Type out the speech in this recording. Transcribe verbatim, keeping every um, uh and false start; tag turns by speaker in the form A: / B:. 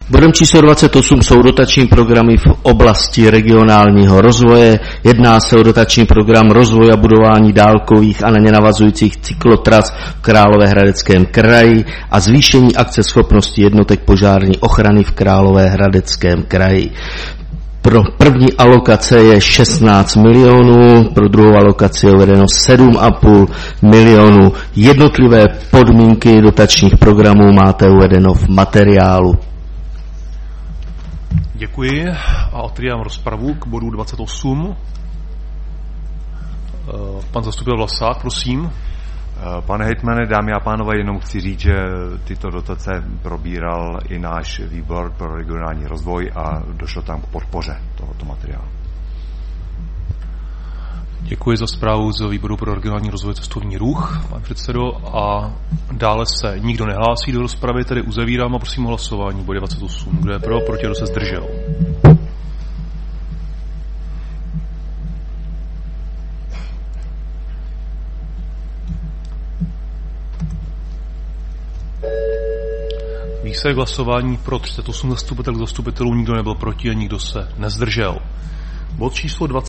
A: Bodem číslo dvacet osm jsou dotační programy v oblasti regionálního rozvoje. Jedná se o dotační program rozvoje a budování dálkových a na ně navazujících cyklotras v Královéhradeckém kraji a zvýšení akceschopnosti jednotek požární ochrany v Královéhradeckém kraji. Pro první alokace je šestnáct milionů, pro druhou alokaci je uvedeno sedm a půl milionů. Jednotlivé podmínky dotačních programů máte uvedeno v materiálu.
B: Děkuji a otevírám rozpravu k bodu dvacet osm. Pan zastupitel Vlasák, prosím.
C: Pane hejtmane, dámy a pánové, jenom chci říct, že tyto dotace probíral i náš výbor pro regionální rozvoj a došlo tam k podpoře tohoto materiálu.
B: Děkuji za zprávu z výboru pro regionální rozvoj cestovní ruch, pane předsedo, a dále se nikdo nehlásí do rozpravy, tedy uzavírám a prosím o hlasování. Bod dvacet osm. Kdo je pro, proti, kdo se zdržel? Výsledek hlasování pro třicet osm zastupitelů zastupitelů, nikdo nebyl proti a nikdo se nezdržel. Bod číslo dvacet